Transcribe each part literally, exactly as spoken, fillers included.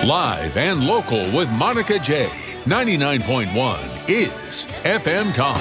Live and local with Monica J. ninety-nine point one is F M Talk.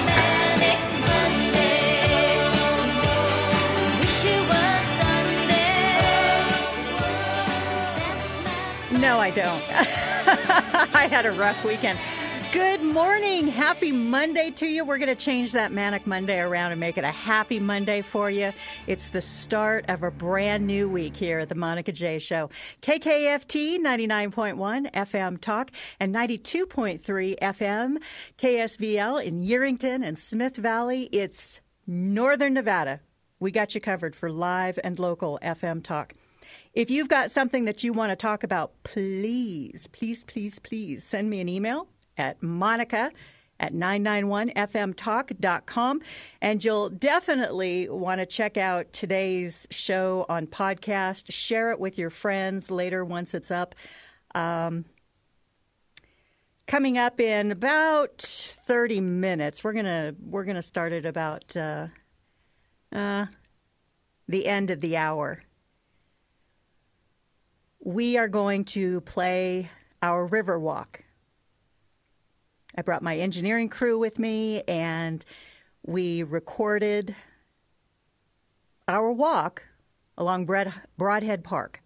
No, I don't. I had a rough weekend. Good morning. Happy Monday to you. We're going to change that Manic Monday around and make it a happy Monday for you. It's the start of a brand new week here at the Monica J Show. K K F T ninety-nine point one F M Talk and ninety-two point three F M K S V L in Yerington and Smith Valley. It's Northern Nevada. We got you covered for live and local F M Talk. If you've got something that you want to talk about, please, please, please, please send me an email at Monica at nine nine one F M talk dot com. And you'll definitely want to check out today's show on podcast. Share it with your friends later once it's up. Um, coming up in about thirty minutes, we're gonna we're gonna start at about uh, uh, the end of the hour. We are going to play our river walk. I brought my engineering crew with me, and we recorded our walk along Broad, Broadhead Park.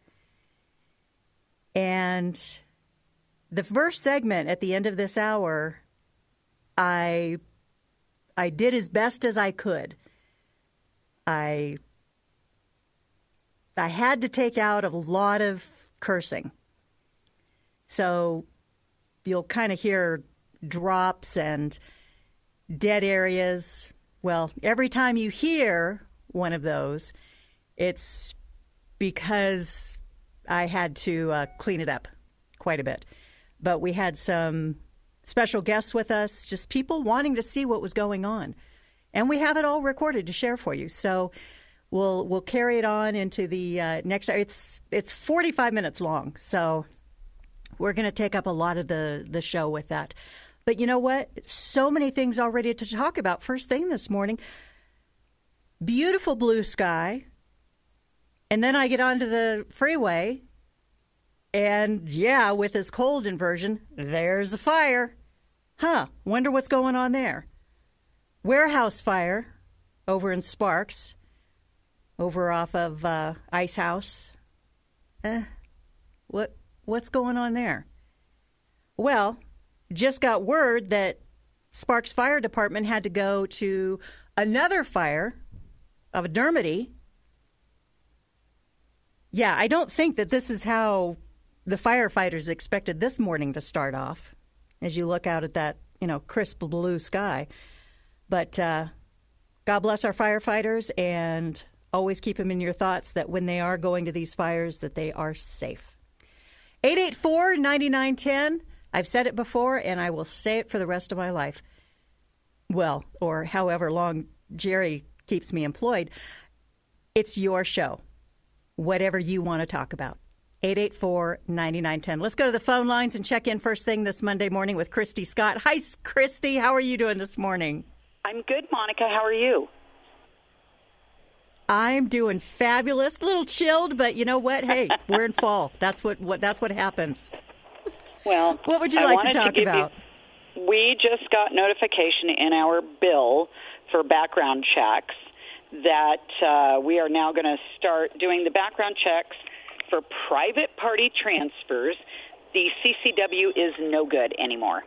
And the first segment at the end of this hour, I I did as best as I could. I I had to take out a lot of cursing. So you'll kind of hear drops and dead areas. Well, every time you hear one of those, it's because I had to uh, clean it up quite a bit. But we had some special guests with us, just people wanting to see what was going on. And we have it all recorded to share for you. So we'll we'll carry it on into the uh, next hour. It's it's forty-five minutes long, so we're going to take up a lot of the, the show with that. But you know what? So many things already to talk about. First thing this morning, beautiful blue sky. And then I get onto the freeway, and yeah, with this cold inversion, there's a fire. Huh, wonder what's going on there. Warehouse fire over in Sparks, over off of uh, Ice House. Eh, what what's going on there? Well, just got word that Sparks Fire Department had to go to another fire of a Dermody. Yeah, I don't think that this is how the firefighters expected this morning to start off, as you look out at that, you know, crisp blue sky. But uh, God bless our firefighters, and always keep them in your thoughts that when they are going to these fires, that they are safe. eight eight four, nine nine one zero. I've said it before, and I will say it for the rest of my life. Well, or however long Jerry keeps me employed. It's your show. Whatever you want to talk about. eight eight four, nine nine one zero. Let's go to the phone lines and check in first thing this Monday morning with Christy Scott. Hi, Christy. How are you doing this morning? I'm good, Monica. How are you? I'm doing fabulous. A little chilled, but you know what? Hey, we're in fall. That's what, what that's what happens. Well, what would you I like to talk to about? You, we just got notification in our bill for background checks that uh, we are now going to start doing the background checks for private party transfers. The C C W is no good anymore.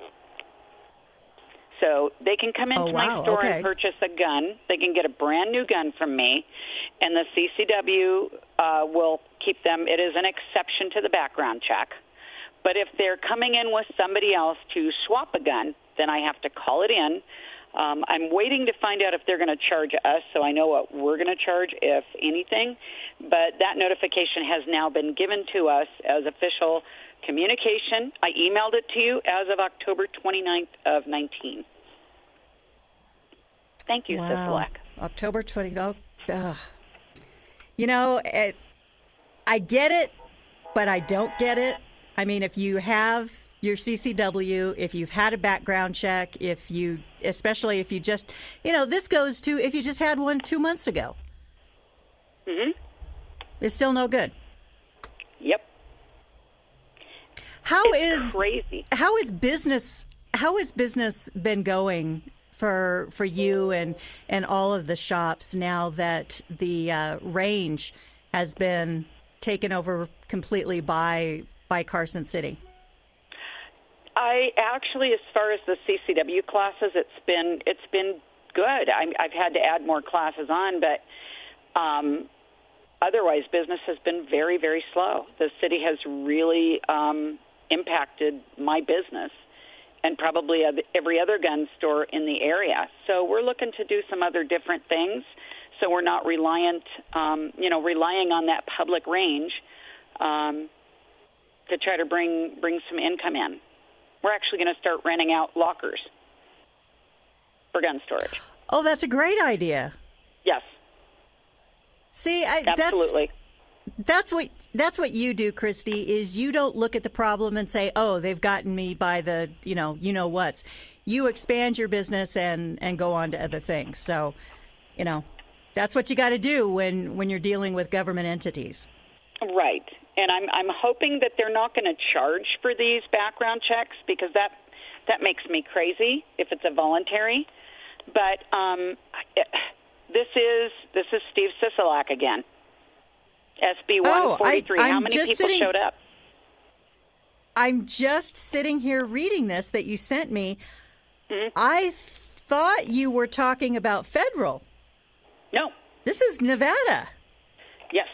So they can come into oh, wow. my store okay. and purchase a gun. They can get a brand new gun from me, and the C C W uh, will keep them. It is an exception to the background check. But if they're coming in with somebody else to swap a gun, then I have to call it in. Um, I'm waiting to find out if they're going to charge us, so I know what we're going to charge, if anything. But that notification has now been given to us as official communication. I emailed it to you as of October twenty-ninth of nineteen. Thank you, wow. Sisolak. October twentieth. Oh, you know, it, I get it, but I don't get it. I mean, if you have your C C W, if you've had a background check, if you, especially if you just, you know, this goes to if you just had one two months ago. Mm-hmm. It's still no good. Yep. How it's is crazy. How is business? How has business been going for for you and and all of the shops now that the uh, range has been taken over completely by by Carson City? I actually, as far as the C C W classes, it's been it's been good. I, I've had to add more classes on, but um, otherwise, business has been very, very slow. The city has really um, impacted my business and probably every other gun store in the area. So we're looking to do some other different things, so we're not reliant, um, you know, relying on that public range um, to try to bring bring some income in. We're actually going to start renting out lockers for gun storage. Oh, that's a great idea. Yes. See, I, absolutely. That's, that's what that's what you do, Christy. Is you don't look at the problem and say, "Oh, they've gotten me by the you know you know what's." You expand your business and, and go on to other things. So, you know, that's what you got to do when, when you're dealing with government entities. Right. And I'm I'm hoping that they're not going to charge for these background checks, because that that makes me crazy if it's a voluntary. But um, this is this is Steve Sisolak again. S B one forty-three. Oh, I, How I'm many just people sitting, showed up? I'm just sitting here reading this that you sent me. Mm-hmm. I thought you were talking about federal. No. This is Nevada. Yes.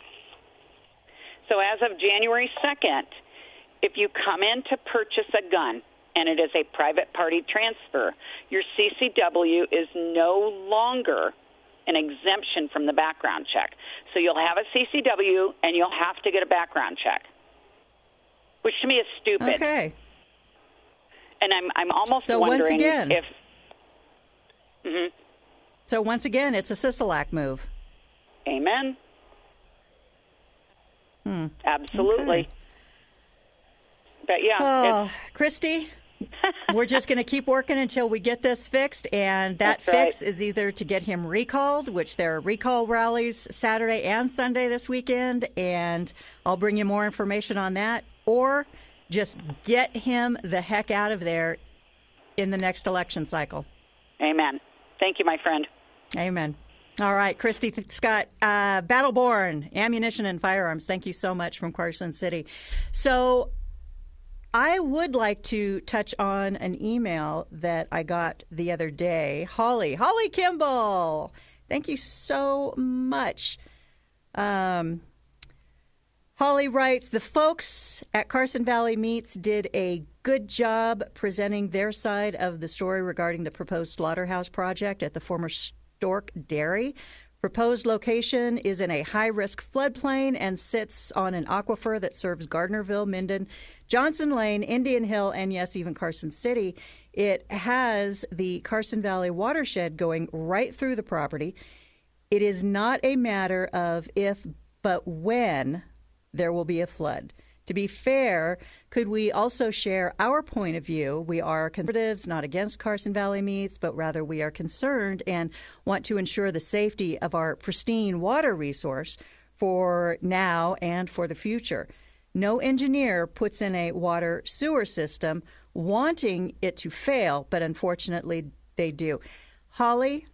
So as of January second, if you come in to purchase a gun and it is a private party transfer, your C C W is no longer an exemption from the background check. So you'll have a C C W and you'll have to get a background check, which to me is stupid. Okay. And I'm I'm almost so wondering once again, if... Mm-hmm. So once again, it's a Sisolak move. Amen. Hmm. Absolutely. Okay. But yeah. Oh, Christy, we're just going to keep working until we get this fixed, and that That's fix right. is either to get him recalled, which there are recall rallies Saturday and Sunday this weekend, and I'll bring you more information on that, or just get him the heck out of there in the next election cycle. Amen. Thank you, my friend. Amen. All right, Christy Scott, uh, Battleborn, Ammunition and Firearms, thank you so much from Carson City. So I would like to touch on an email that I got the other day. Holly, Holly Kimball, thank you so much. Um, Holly writes, the folks at Carson Valley Meats did a good job presenting their side of the story regarding the proposed slaughterhouse project at the former Stork Dairy. Proposed location is in a high-risk floodplain and sits on an aquifer that serves Gardnerville, Minden, Johnson Lane, Indian Hill, and yes, even Carson City. It has the Carson Valley watershed going right through the property. It is not a matter of if, but when there will be a flood. To be fair, could we also share our point of view? We are conservatives, not against Carson Valley Meats, but rather we are concerned and want to ensure the safety of our pristine water resource for now and for the future. No engineer puts in a water sewer system wanting it to fail, but unfortunately they do. Holly,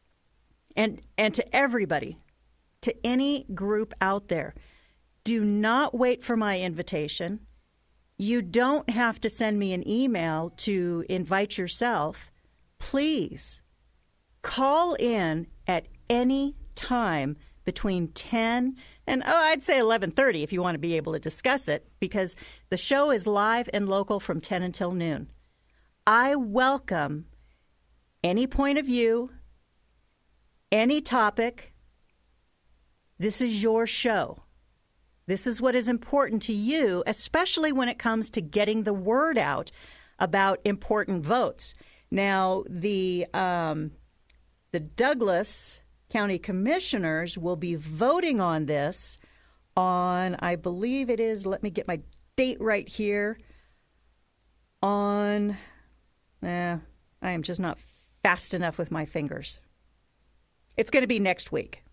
and and to everybody, to any group out there, do not wait for my invitation. You don't have to send me an email to invite yourself. Please call in at any time between ten and, oh, I'd say eleven thirty if you want to be able to discuss it, because the show is live and local from ten until noon. I welcome any point of view, any topic. This is your show. This is what is important to you, especially when it comes to getting the word out about important votes. Now, the um, the Douglas County Commissioners will be voting on this on, I believe it is, let me get my date right here, on, eh, I am just not fast enough with my fingers. It's going to be next week.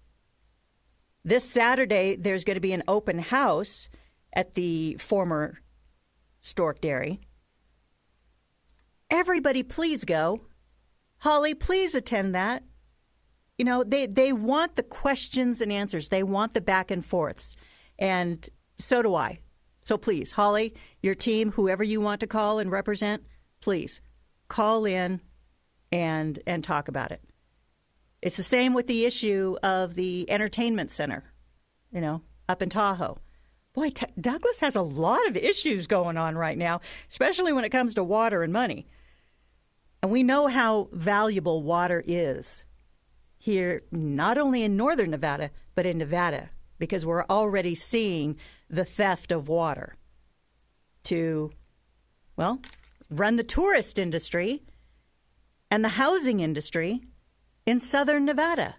This Saturday, there's going to be an open house at the former Stork Dairy. Everybody, please go. Holly, please attend that. You know, they, they want the questions and answers. They want the back and forths. And so do I. So please, Holly, your team, whoever you want to call and represent, please call in and and talk about it. It's the same with the issue of the entertainment center, you know, up in Tahoe. Boy, T- Douglas has a lot of issues going on right now, especially when it comes to water and money. And we know how valuable water is here, not only in northern Nevada, but in Nevada, because we're already seeing the theft of water to, well, run the tourist industry and the housing industry in southern Nevada.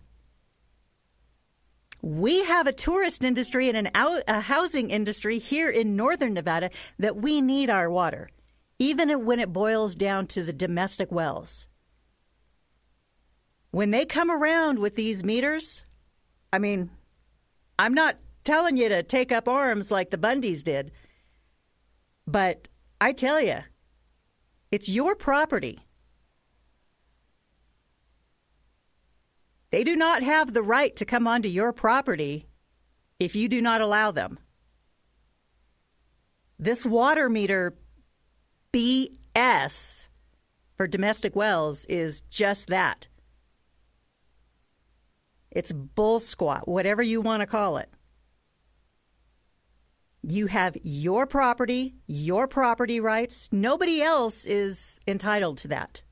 We have a tourist industry and an out, a housing industry here in northern Nevada that we need our water, even when it boils down to the domestic wells. When they come around with these meters, I mean, I'm not telling you to take up arms like the Bundys did, but I tell you, it's your property. They do not have the right to come onto your property if you do not allow them. This water meter B S for domestic wells is just that. It's bull squat, whatever you want to call it. You have your property, your property rights. Nobody else is entitled to that.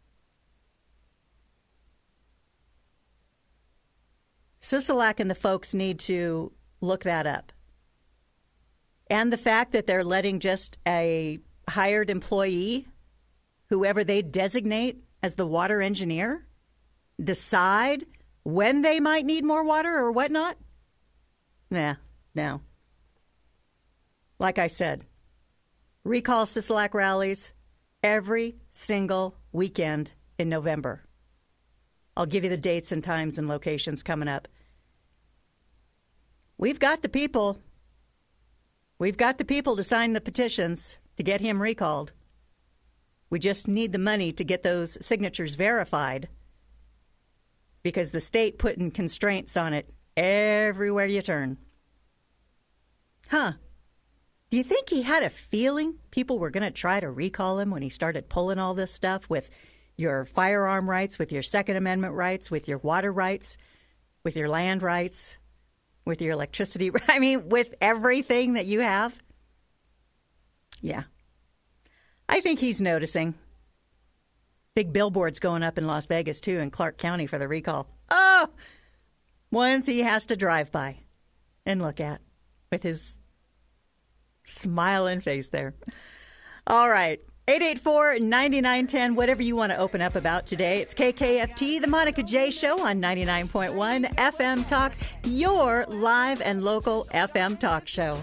Sisolak and the folks need to look that up. And the fact that they're letting just a hired employee, whoever they designate as the water engineer, decide when they might need more water or whatnot? Nah, no. Like I said, recall Sisolak rallies every single weekend in November. I'll give you the dates and times and locations coming up. We've got the people. We've got the people to sign the petitions to get him recalled. We just need the money to get those signatures verified because the state putting constraints on it everywhere you turn. Huh. Do you think he had a feeling people were going to try to recall him when he started pulling all this stuff with your firearm rights, with your Second Amendment rights, with your water rights, with your land rights, with your electricity, I mean, with everything that you have? Yeah. I think he's noticing. Big billboards going up in Las Vegas, too, in Clark County for the recall. Oh! Ones he has to drive by and look at with his smiling face there. All right. eight eight four, nine nine one zero, whatever you want to open up about today. It's K K F T, the Monica J Show on ninety-nine point one F M Talk, your live and local F M talk show.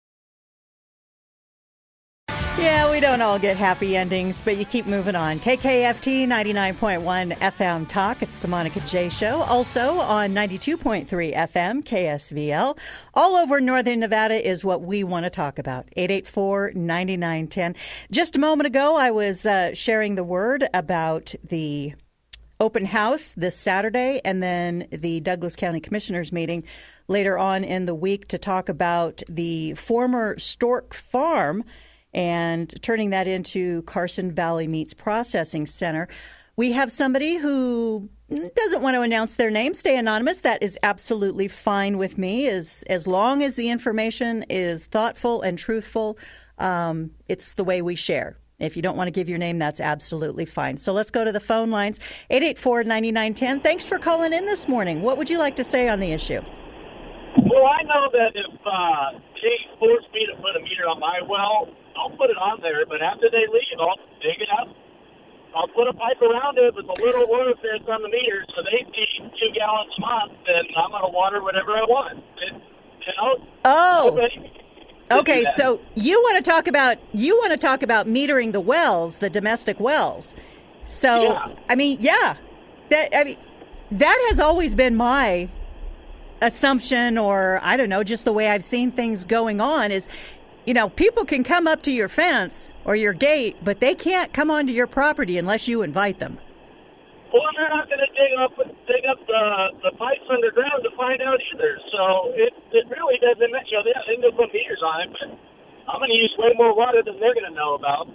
Yeah, we don't all get happy endings, but you keep moving on. K K F T, ninety-nine point one F M Talk. It's the Monica J Show. Also on ninety-two point three F M, K S V L. All over northern Nevada is what we want to talk about. eight eight four, nine nine one zero. Just a moment ago, I was uh, sharing the word about the open house this Saturday and then the Douglas County Commissioners meeting later on in the week to talk about the former Stork Farm and turning that into Carson Valley Meats Processing Center. We have somebody who doesn't want to announce their name, stay anonymous. That is absolutely fine with me, as, as long as the information is thoughtful and truthful. Um, it's the way we share. If you don't want to give your name, that's absolutely fine. So let's go to the phone lines. eight eight four, nine nine one zero. Thanks for calling in this morning. What would you like to say on the issue? Well, I know that if uh, they force me to put a meter on my well, I'll put it on there, but after they leave, I'll dig it up. I'll put a pipe around it with a little oil fence on the meter so they feed two gallons a month, and I'm going to water whatever I want. It, you know? Oh. Okay, so you want to talk about you want to talk about metering the wells, the domestic wells. So, yeah. I mean, yeah. That I mean, that has always been my assumption, or I don't know, just the way I've seen things going on is you know, people can come up to your fence or your gate, but they can't come onto your property unless you invite them. Well, they're not going to dig up dig up the, the pipes underground to find out either. So it it really doesn't, you know, they, they can put meters on it, but I'm going to use way more water than they're going to know about.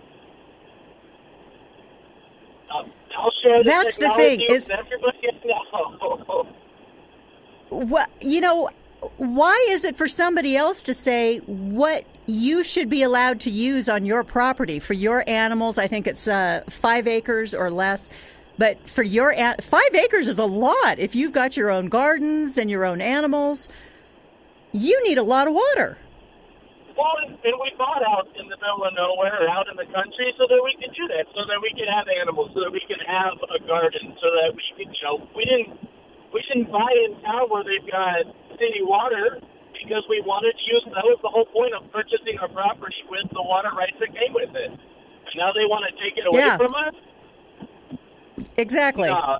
Uh, I'll share the That's the thing is everybody know. Well, you know, why is it for somebody else to say what you should be allowed to use on your property for your animals? I think it's uh, five acres or less. But for your five acres is a lot. If you've got your own gardens and your own animals, you need a lot of water. Well, and we bought out in the middle of nowhere, out in the country, so that we could do that, so that we could have animals, so that we could have a garden, so that we could, you know, we didn't, we didn't buy in town where they've got city water because we wanted to use. That was the whole point of purchasing our property with the water rights that came with it. Now they want to take it away yeah. from us. Exactly. Uh,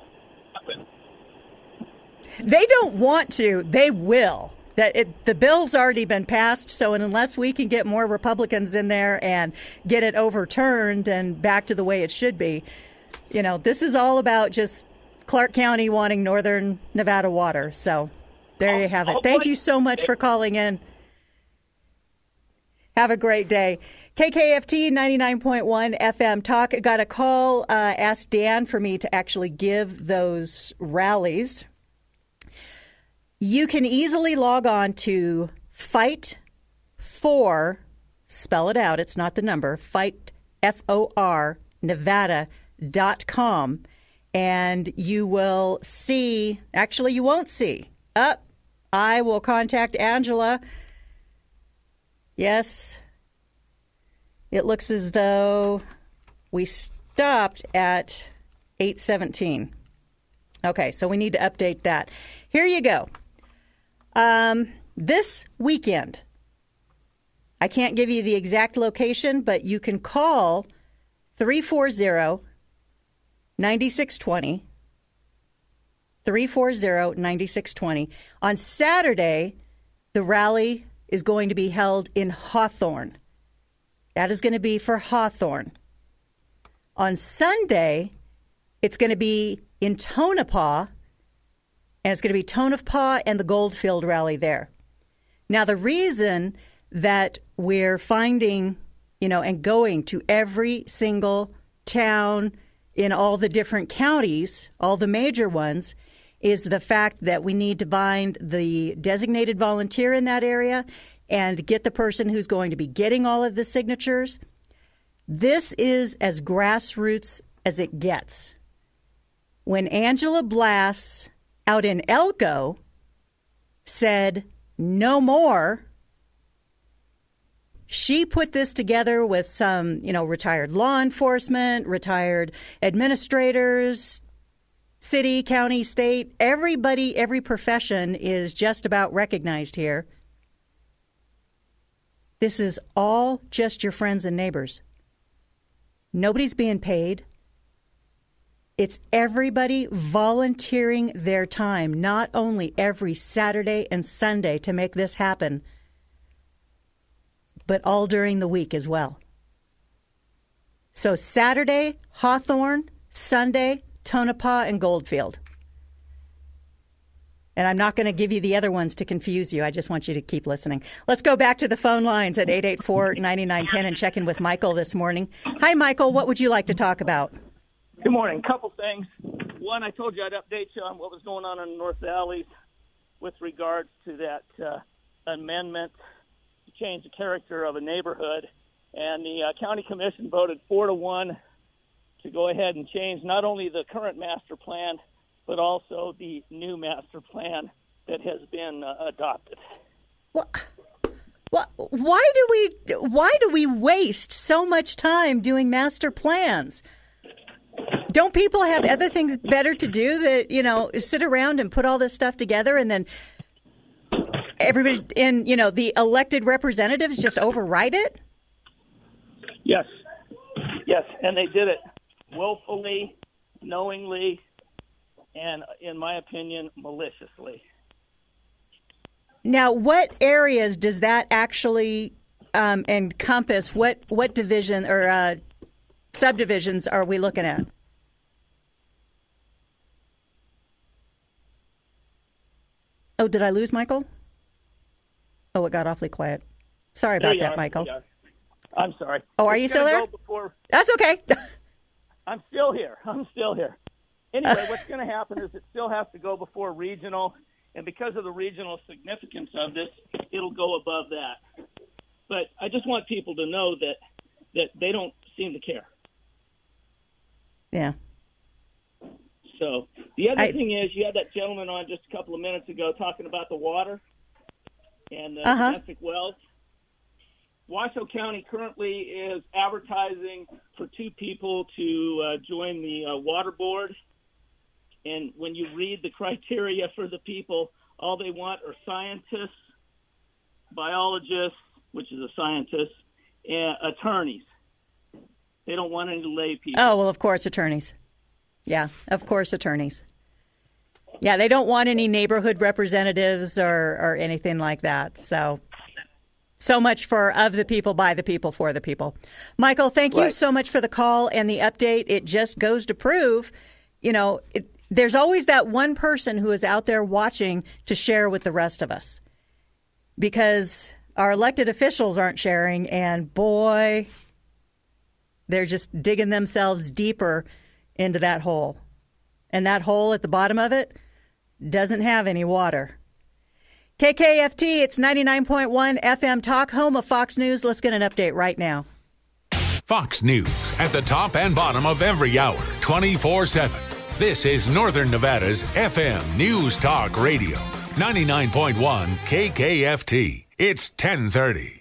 they don't want to. They will. That it, the bill's already been passed, so unless we can get more Republicans in there and get it overturned and back to the way it should be, you know, this is all about just Clark County wanting northern Nevada water. So there I'll, you have it. I'll Thank put, you so much for calling in. Have a great day. K K F T ninety-nine point one F M Talk. Got a call, uh, asked Dan for me to actually give those rallies. You can easily log on to Fight For, spell it out, it's not the number, Fight, F O R, Nevada dot com, and you will see, actually you won't see, up, I will contact Angela. Yes, it looks as though we stopped at eight seventeen. Okay, so we need to update that. Here you go. Um, this weekend, I can't give you the exact location, but you can call three four zero, nine six two zero, three four zero, nine six two zero. On Saturday, the rally is going to be held in Hawthorne. That is going to be for Hawthorne. On Sunday, it's going to be in Tonopah, and it's going to be Tonopah and the Goldfield rally there. Now, the reason that we're finding, you know, and going to every single town in all the different counties, all the major ones, is the fact that we need to find the designated volunteer in that area and get the person who's going to be getting all of the signatures. This is as grassroots as it gets. When Angela Blass out in Elko said no more, she put this together with some, you know, retired law enforcement, retired administrators, city, county, state, everybody, every profession is just about recognized here. This is all just your friends and neighbors. Nobody's being paid. It's everybody volunteering their time, not only every Saturday and Sunday to make this happen, but all during the week as well. So Saturday, Hawthorne, Sunday, Tonopah, and Goldfield. And I'm not going to give you the other ones to confuse you. I just want you to keep listening. Let's go back to the phone lines at eight eight four, nine nine one zero and check in with Michael this morning. Hi, Michael. What would you like to talk about? Good morning. Couple things. One, I told you I'd update you on what was going on in the North Valleys with regards to that uh, amendment to change the character of a neighborhood. And the uh, county commission voted four to one to go ahead and change not only the current master plan, but also the new master plan that has been uh, adopted. Well, well, why do we why do we waste so much time doing master plans? Don't people have other things better to do that, you know, sit around and put all this stuff together and then everybody in, you know, the elected representatives just override it? Yes. Yes, and they did it willfully, knowingly, and, in my opinion, maliciously. Now, what areas does that actually um, encompass, what, what division or uh, subdivisions are we looking at? Oh, did I lose Michael? Oh, it got awfully quiet. Sorry about that, are. Michael. I'm sorry. Oh, are it's you still there? Before... That's okay. I'm still here. I'm still here. Anyway, what's going to happen is it still has to go before regional, and because of the regional significance of this, it'll go above that. But I just want people to know that that they don't seem to care. Yeah. So the other I... thing is, you had that gentleman on just a couple of minutes ago talking about the water and the uh-huh. domestic wells. Washoe County currently is advertising for two people to uh, join the uh, water board. And when you read the criteria for the people, all they want are scientists, biologists, which is a scientist, and attorneys. They don't want any lay people. Oh, well, of course, attorneys. Yeah, of course, attorneys. Yeah, they don't want any neighborhood representatives or, or anything like that. So, so much for of the people, by the people, for the people. Michael, thank you right. so much for the call and the update. It just goes to prove, you know, it, there's always that one person who is out there watching to share with the rest of us. Because our elected officials aren't sharing, and boy, they're just digging themselves deeper into that hole. And that hole at the bottom of it doesn't have any water. K K F T, it's ninety-nine point one F M Talk, home of Fox News. Let's get an update right now. Fox News at the top and bottom of every hour, twenty-four seven. This is Northern Nevada's F M News Talk Radio, ninety-nine point one K K F T. It's ten thirty.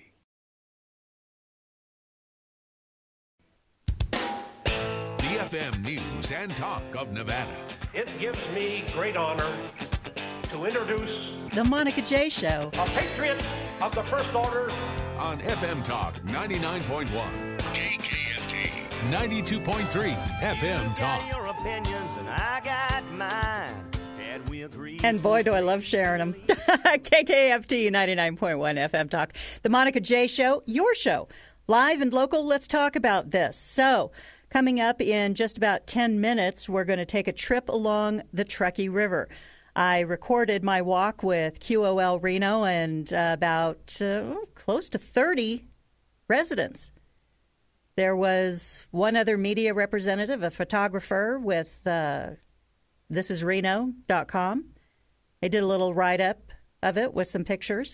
F M News and Talk of Nevada. It gives me great honor to introduce The Monica J. Show, a patriot of the First Order on F M Talk ninety-nine point one, K K F T ninety-two point three F M Talk. You got your opinions and I got mine, and we agree. And boy, do I love sharing them. K K F T ninety-nine point one F M Talk. The Monica J. Show, your show. Live and local, let's talk about this. So, coming up in just about ten minutes, we're going to take a trip along the Truckee River. I recorded my walk with Q O L Reno and uh, about uh, close to thirty residents. There was one other media representative, a photographer with uh, this is reno dot com. They did a little write-up of it with some pictures.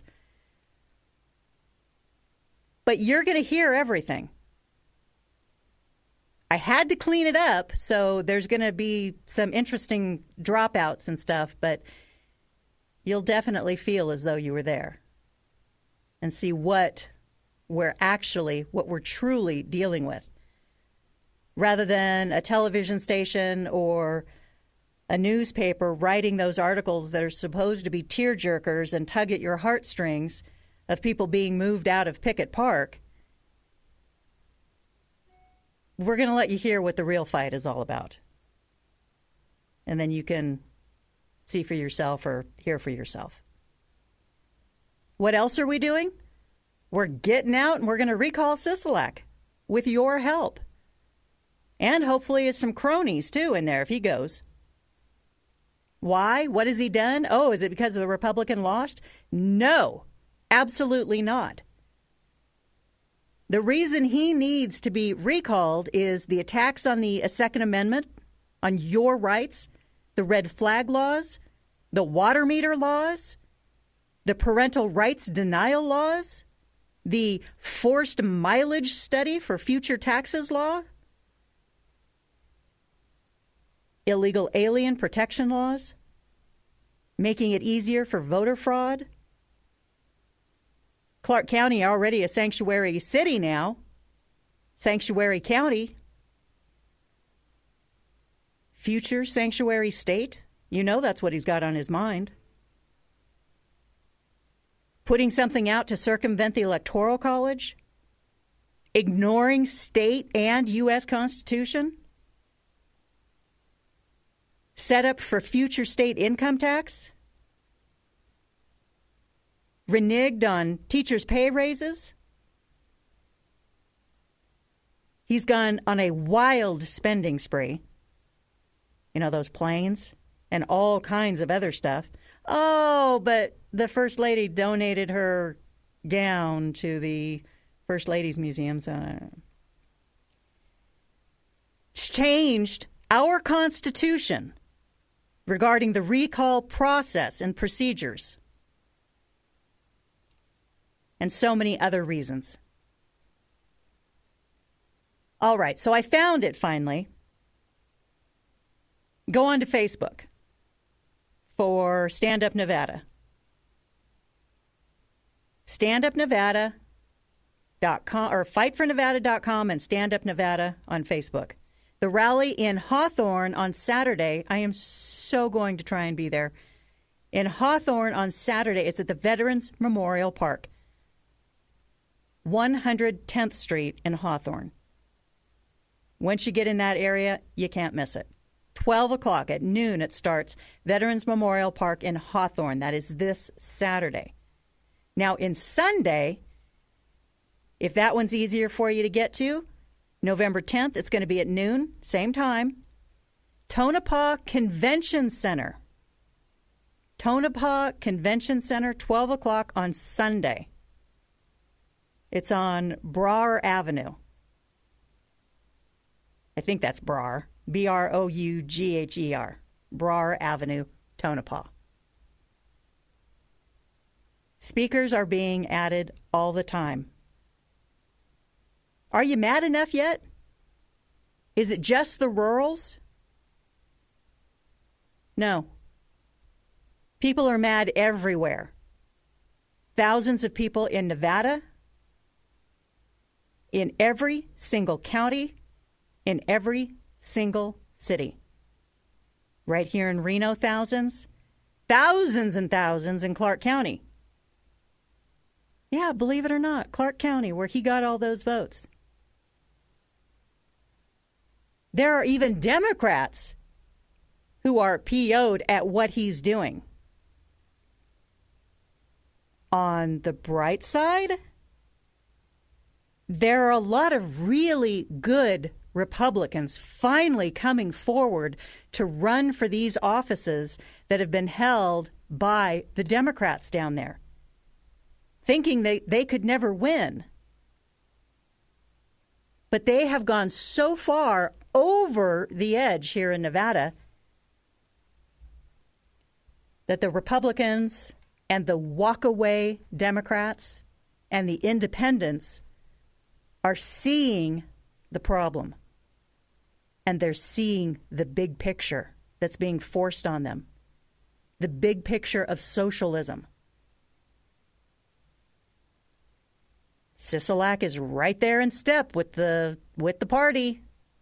But you're going to hear everything. I had to clean it up, so there's going to be some interesting dropouts and stuff, but you'll definitely feel as though you were there and see what we're actually, what we're truly dealing with, rather than a television station or a newspaper writing those articles that are supposed to be tearjerkers and tug at your heartstrings of people being moved out of Pickett Park. We're going to let you hear what the real fight is all about. And then you can see for yourself or hear for yourself. What else are we doing? We're getting out and we're going to recall Sisolak with your help. And hopefully some cronies, too, in there if he goes. Why? What has he done? Oh, is it because the Republican lost? No, absolutely not. The reason he needs to be recalled is the attacks on the Second Amendment, on your rights, the red flag laws, the water meter laws, the parental rights denial laws, the forced mileage study for future taxes law, illegal alien protection laws, making it easier for voter fraud. Clark County already a sanctuary city now, sanctuary county, future sanctuary state. You know that's what he's got on his mind. Putting something out to circumvent the Electoral College, ignoring state and U S Constitution, set up for future state income tax, reneged on teachers' pay raises, He's gone on a wild spending spree. You know, those planes and all kinds of other stuff. Oh, but the First Lady donated her gown to the First Ladies Museum. So it's changed our Constitution regarding the recall process and procedures, and so many other reasons. All right, so I found it finally. Go on to Facebook for Stand Up Nevada. stand up nevada dot com or fight for nevada dot com and Stand Up Nevada on Facebook. The rally in Hawthorne on Saturday, I am so going to try and be there. In Hawthorne on Saturday, it's at the Veterans Memorial Park, one hundred tenth Street in Hawthorne. Once you get in that area, you can't miss it. twelve o'clock at noon it starts, Veterans Memorial Park in Hawthorne. That is this Saturday. Now, in Sunday, if that one's easier for you to get to, November tenth, it's going to be at noon, same time, Tonopah Convention Center. Tonopah Convention Center, twelve o'clock on Sunday. It's on Brougher Avenue. I think that's Brougher. B R O U G H E R. Brougher Avenue, Tonopah. Speakers are being added all the time. Are you mad enough yet? Is it just the rurals? No. People are mad everywhere. Thousands of people in Nevada, in every single county, in every single city. Right here in Reno, thousands. Thousands and thousands in Clark County. Yeah, believe it or not, Clark County, where he got all those votes. There are even Democrats who are P O'd at what he's doing. On the bright side, there are a lot of really good Republicans finally coming forward to run for these offices that have been held by the Democrats down there, thinking they, they could never win. But they have gone so far over the edge here in Nevada that the Republicans and the walk-away Democrats and the independents are seeing the problem. And they're seeing the big picture that's being forced on them. The big picture of socialism. Sisolak is right there in step with the with the party.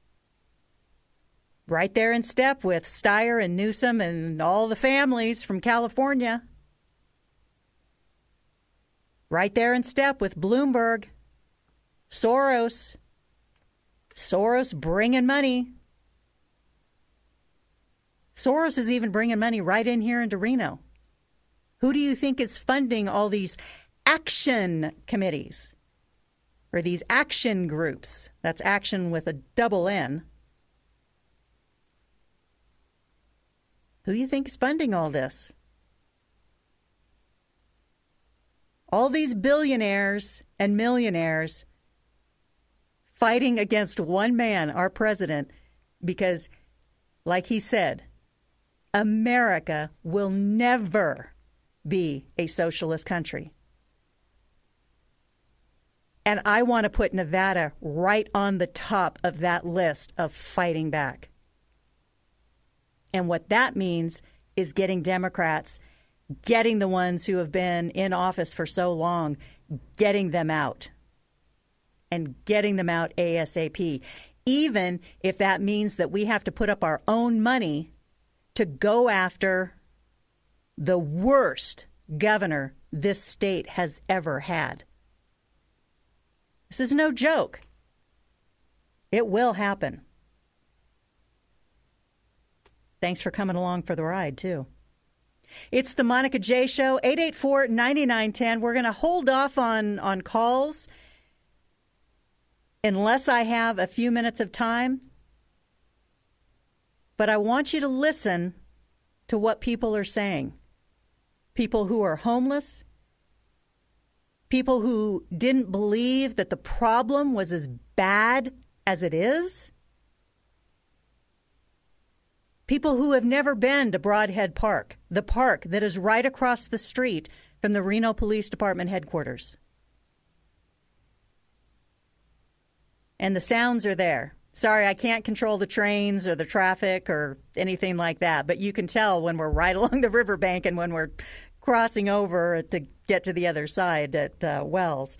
Right there in step with Steyer and Newsom and all the families from California. Right there in step with Bloomberg, Soros. Soros bringing money. Soros is even bringing money right in here into Reno. Who do you think is funding all these action committees or these action groups? That's action with a double N. Who do you think is funding all this? All these billionaires and millionaires fighting against one man, our president, because, like he said, America will never be a socialist country. And I want to put Nevada right on the top of that list of fighting back. And what that means is getting Democrats, getting the ones who have been in office for so long, getting them out. And getting them out ASAP, even if that means that we have to put up our own money to go after the worst governor this state has ever had. This is no joke. It will happen. Thanks for coming along for the ride, too. It's the Monica J. Show, eight eight four, nine nine one zero. We're going to hold off on, on calls unless I have a few minutes of time. But I want you to listen to what people are saying. People who are homeless, people who didn't believe that the problem was as bad as it is, people who have never been to Broadhead Park, the park that is right across the street from the Reno Police Department headquarters. And the sounds are there. Sorry, I can't control the trains or the traffic or anything like that, but you can tell when we're right along the riverbank and when we're crossing over to get to the other side at uh, Wells.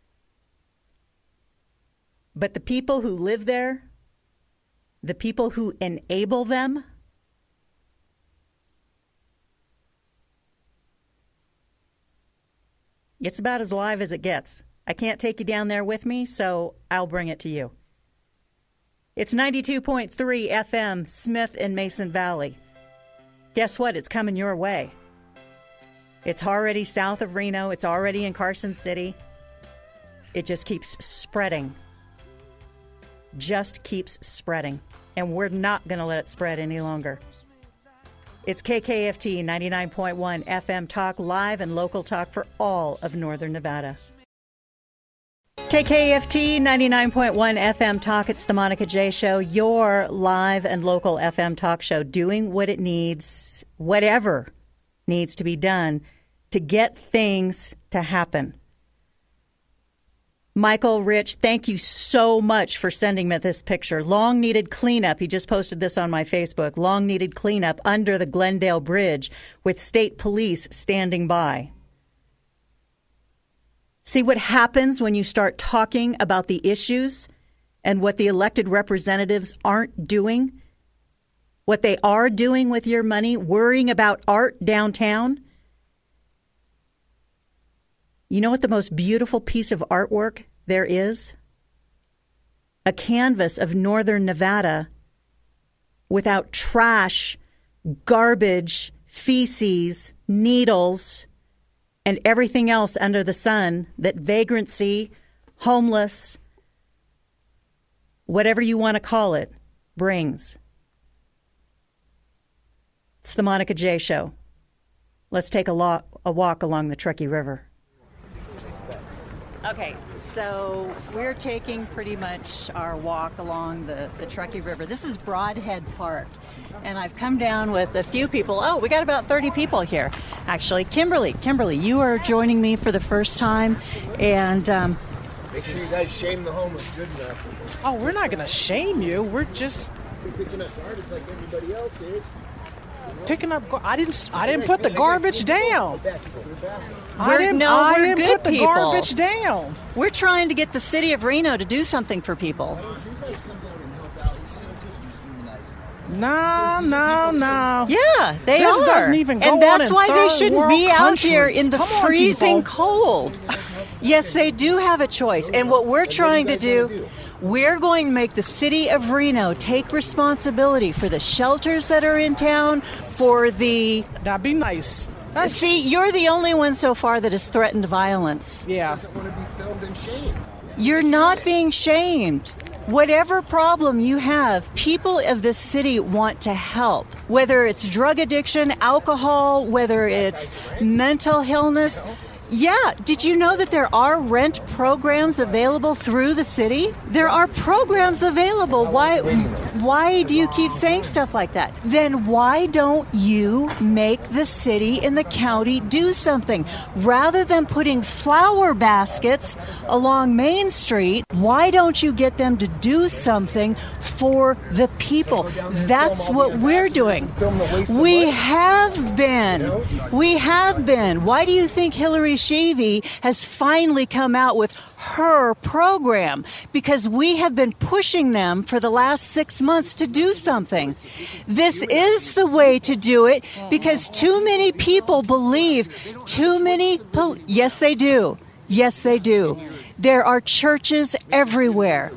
But the people who live there, the people who enable them, it's about as live as it gets. I can't take you down there with me, so I'll bring it to you. It's ninety-two point three F M, Smith and Mason Valley. Guess what? It's coming your way. It's already south of Reno. It's already in Carson City. It just keeps spreading. Just keeps spreading. And we're not going to let it spread any longer. It's K K F T ninety-nine point one F M Talk, live and local talk for all of Northern Nevada. K K F T ninety-nine point one F M Talk. It's the Monica J Show, your live and local F M talk show, doing what it needs, whatever needs to be done to get things to happen. Michael Rich, thank you so much for sending me this picture. Long needed cleanup. He just posted this on my Facebook. Long needed cleanup under the Glendale Bridge with state police standing by. See what happens when you start talking about the issues and what the elected representatives aren't doing, what they are doing with your money, worrying about art downtown. You know what the most beautiful piece of artwork there is? A canvas of Northern Nevada without trash, garbage, feces, needles, and everything else under the sun that vagrancy, homeless, whatever you want to call it, brings. It's the Monica J Show. Let's take a, lo- a walk along the Truckee River. Okay, so we're taking pretty much our walk along the, the Truckee River. This is Broadhead Park, and I've come down with a few people. Oh, we got about thirty people here, actually. Kimberly, Kimberly, you are joining me for the first time, and um, make sure you guys shame the homeless good enough. Oh, we're not going to shame you. We're just You're picking up garbage like everybody else is. picking up. Gar- I didn't. I didn't put the garbage down. I We're- didn't. no, I we're didn't good put the people. garbage down. we're trying to get the city of Reno to do something for people. No, no, no. Yeah, they This are. doesn't even go and that's on in why they third shouldn't be world out here countries. in the Come on, freezing people. cold. Yes, they do have a choice. And what we're trying to do, we're going to make the city of Reno take responsibility for the shelters that are in town, for the... That'd be nice. That's, See, you're the only one so far that has threatened violence. yeah. Doesn't want to be filmed and shamed. You're not being shamed. Whatever problem you have, people of this city want to help. Whether it's drug addiction, alcohol, whether it's mental illness. Yeah, did you know that there are rent programs available through the city? There are programs available. Why why do you keep saying stuff like that? Then why don't you make the city and the county do something? Rather than putting flower baskets along Main Street, why don't you get them to do something for the people? That's what we're doing. We have been. We have been. Why do you think Hillary Shavy has finally come out with her program? Because we have been pushing them for the last six months to do something. This is the way to do it because too many people believe, too many, pol- yes they do, yes they do. There are churches everywhere.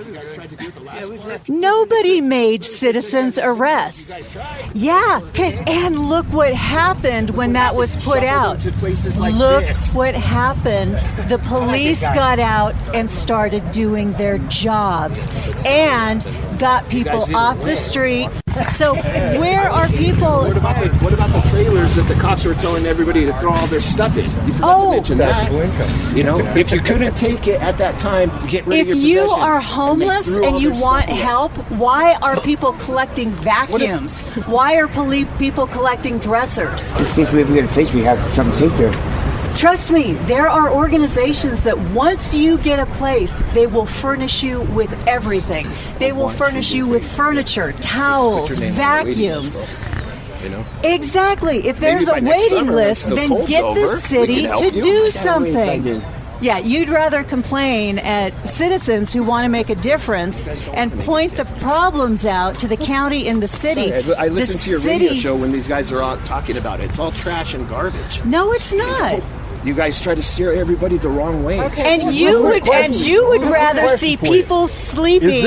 Nobody made citizens arrests. Yeah, and look what happened when that was put out. Look what happened. The police got out and started doing their jobs and got people off the street. So where are people? What about the, what about the trailers that the cops were telling everybody to throw all their stuff in? You forgot oh, to mention that. You know, if you couldn't take it at that time, get rid if of your you possessions. are homeless and, and you want help, why are people collecting vacuums? Why are poli- people collecting dressers? Just in case we ever get a place, we have something to take there. Trust me, there are organizations that once you get a place, they will furnish you with everything. They will furnish you with furniture, towels, vacuums. You know? Exactly. If there's a waiting list, then get the city to do something. Yeah, you'd rather complain at citizens who want to make a difference and point the problems out to the county and the city. I listened the to your city... radio show when these guys are all talking about it. It's all trash and garbage. No, it's not. You guys try to steer everybody the wrong way. Okay. And you would and you would rather see people sleeping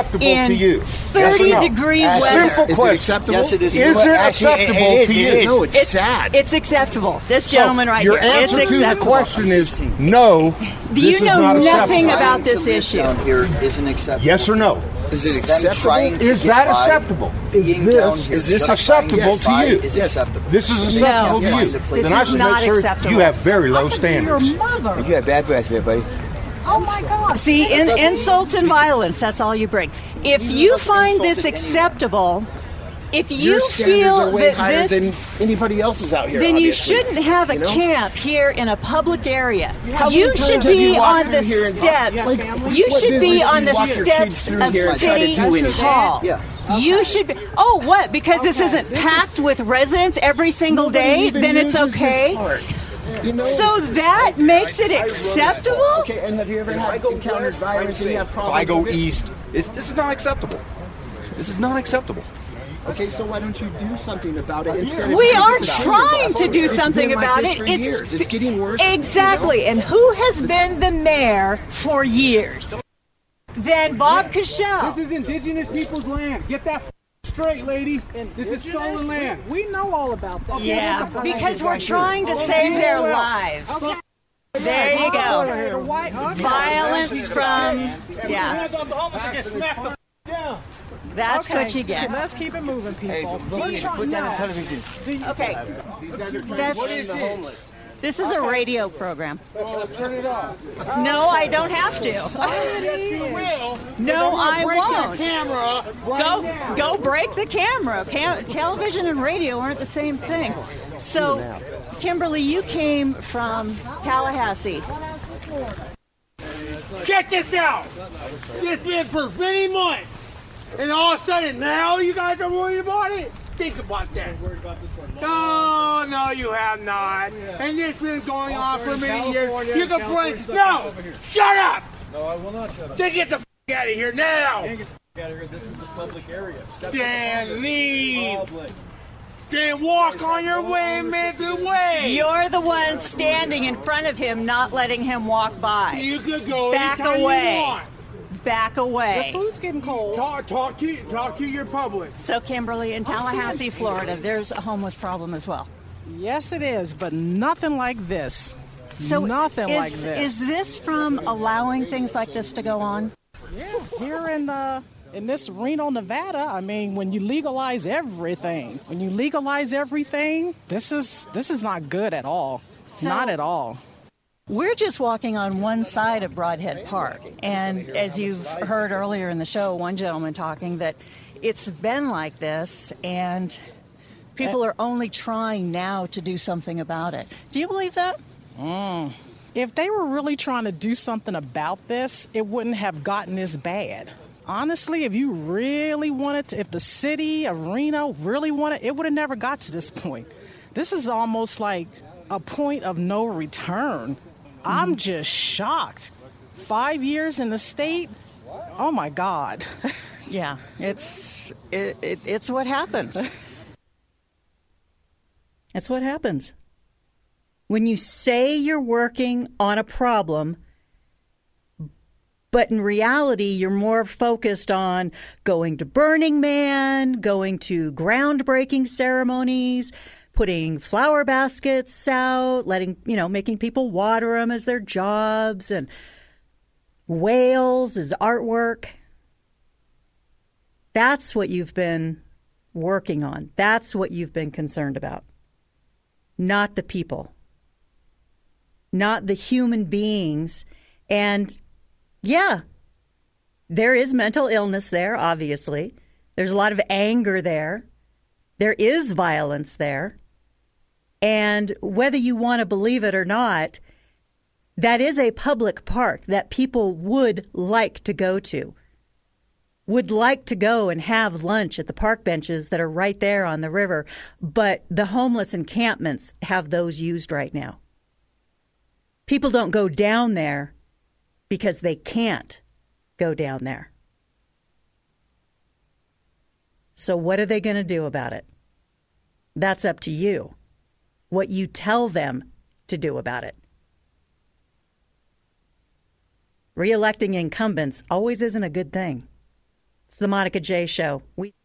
in thirty degree weather. Is it acceptable? Yes, it is. Is it acceptable it is, to you? It is. No, it's, it's sad. It's acceptable. This gentleman right your here. Your it's answer to acceptable. the question is no. You know nothing about this issue. Here isn't acceptable. Yes or no? Is it acceptable? Is that acceptable? Is this, is this acceptable to you? Is acceptable. This is acceptable no. to you. This then I is should not make sure acceptable. you have very low standards. Your mother. You have bad breath there, buddy. Oh my God. See, in, insults and violence, that's all you bring. If you find this acceptable, if you Your feel are way that higher this, than anybody else's out here, then obviously. you shouldn't have a You know? camp here in a public area. How many You times should have you be walked on the through here and- steps. Like, You what should be business on do the you walk your kids steps through of here and try to City do anything? Hall. Yeah. You should be. Oh, what? Because this isn't packed with residents every single day, then it's okay. You know? So that makes it acceptable? Okay, and have you ever had encountered violence and you have If problems I go with it? east, it's, this is not acceptable. This is not acceptable. Okay, so why don't you do something about it instead of We trying are to fix it? trying to do It's something been like about this it. for It's years. It's getting worse. Exactly. You know? And who has been the mayor for years? Then Bob Cashel. This is indigenous people's land. Get that straight, lady. This is stolen land. We know all about that. Yeah, because we're trying to save their lives. There you go. Violence from, yeah. Hands on the homeless or get smacked the f- down. That's Okay, what you get. Let's keep it moving, people. We're trying- Put that on no. television. Okay. That's, this is a radio program. Turn it off. No, I don't have to. No, I won't. Camera. Go, go break the camera. Cam- television and radio aren't the same thing. So, Kimberly, you came from Tallahassee. Check this out. This been for many months. And all of a sudden, now you guys are worried about it? Think about that. No, no, you have not. And this been going on for many years. You can play. No! Shut up! No, I will not shut up. Then get the f out of here now! Can't get the f out of here. This is the public area. Dan, leave! Dan, walk on your way and make the way! You're the one standing in front of him, not letting him walk by. You could go Back anytime away. you want. Back away. The food's getting cold. Talk, talk to talk to your public. So, Kimberly, in Tallahassee, Florida, there's a homeless problem as well. Yes, it is, but nothing like this. So nothing is, like this. Is this from allowing things like this to go on? Yeah, here in uh, in this Reno, Nevada, I mean, when you legalize everything, when you legalize everything, this is this is not good at all. So, not at all. We're just walking on one side of Broadhead Park, and as you've heard earlier in the show, one gentleman talking that it's been like this, and people are only trying now to do something about it. Do you believe that? Mm. If they were really trying to do something about this, it wouldn't have gotten this bad. Honestly, if you really wanted to, if the city of Reno really wanted, it would have never got to this point. This is almost like a point of no return. Mm-hmm. I'm just shocked. Five years in the state? Oh, my God. Yeah, it's it, it, it's what happens. It's what happens. When you say you're working on a problem, But in reality, you're more focused on going to Burning Man, going to groundbreaking ceremonies, putting flower baskets out, letting, you know, making people water them as their jobs, and whales as artwork. That's what you've been working on. That's what you've been concerned about. Not the people. Not the human beings. And yeah, there is mental illness there, obviously. There's a lot of anger there. There is violence there. And whether you want to believe it or not, that is a public park that people would like to go to, would like to go and have lunch at the park benches that are right there on the river. But the homeless encampments have those used right now. People don't go down there because they can't go down there. So what are they going to do about it? That's up to you. What you tell them to do about it. Re-electing incumbents always isn't a good thing. It's the Monica J. Show. We